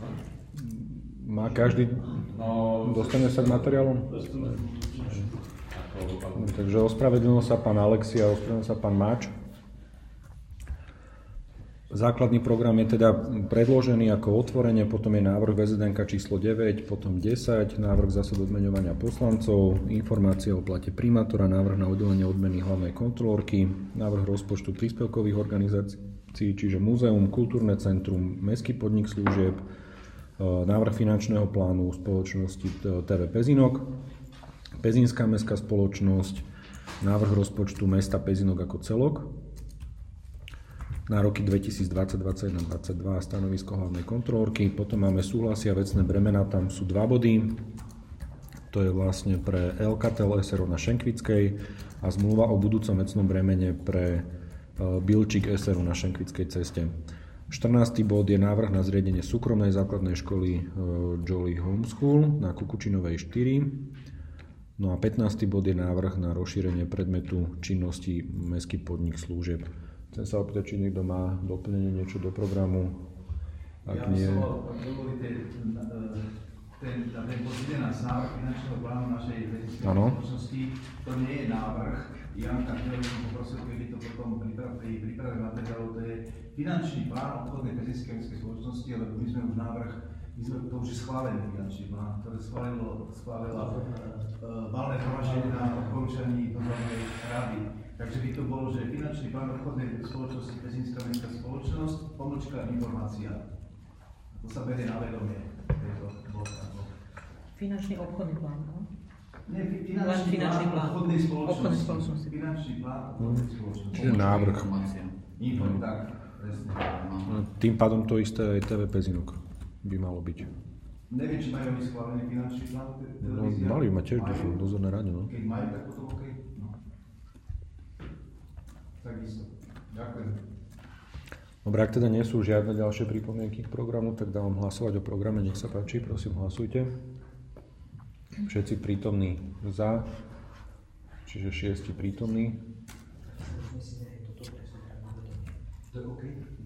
Má každý, dostane sa k materiálom? Takže ospravedlnil sa pán Alexia, ospravedlnil sa pán Máč. Základný program je teda predložený ako otvorenie, potom je návrh VZDNK číslo 9, potom 10, návrh zásad odmeňovania poslancov, informácia o plate primátora, návrh na udelenie odmeny hlavnej kontrolórky, návrh rozpočtu príspevkových organizácií, čiže múzeum, kultúrne centrum, mestský podnik služieb, návrh finančného plánu spoločnosti TV Pezinok, Pezinská mestská spoločnosť, návrh rozpočtu mesta Pezinok ako celok, na roky 2020, 2021, 2022 stanovisko hlavnej kontrolórky. Potom máme súhlasia vecné bremena, tam sú 2 body. To je vlastne pre Elkatel SRO na Šenkvickej a zmluva o budúcom vecnom bremene pre Bilčík SRO na Šenkvickej ceste. 14. bod je návrh na zriadenie súkromnej základnej školy Jolly Homeschool na Kukučinovej 4. No a 15. bod je návrh na rozšírenie predmetu činnosti mestský podnik služieb. Chcem sa opýtať, či niekto má doplnenie niečo do programu. Ak nie... Ak dovolíte, ten bod 11, návrh finančného plánu našej vedeckej spoločnosti, to nie je návrh. Janka, ktorý som poprosil, keby to potom pri príprave materiálu, to je finančný plán obchodnej vedeckej spoločnosti, ale my sme už návrh, to už je schválený finančný plán, ktorý schválila valné zhromaždenie na odporúčaní dozornej rady. Takže by to bolo, že finančný plán obchodnej spoločnosti Pezinská mestská spoločnosť, pomlčka informácia. To sa berie na vedomie. Finančný obchodný plán, no? Nie, finančný plán obchodnej spoločnosti. Finančný plán obchodnej spoločnosti. Čiže návrh. Tak, presne. Tým pádom to isté aj TV Pezinok by malo byť. Neviem, či majú schválený finančný plán televízia. No, mali ma tiež, to sú dozorné rade, no. Keď majú, tak potom OK. No. Takisto. Ďakujem. Dobre, ak teda nie sú žiadne ďalšie pripomienky k programu, tak dávam hlasovať o programe. Nech sa páči, prosím, hlasujte. Všetci prítomní za, čiže 6 prítomní. To je OK?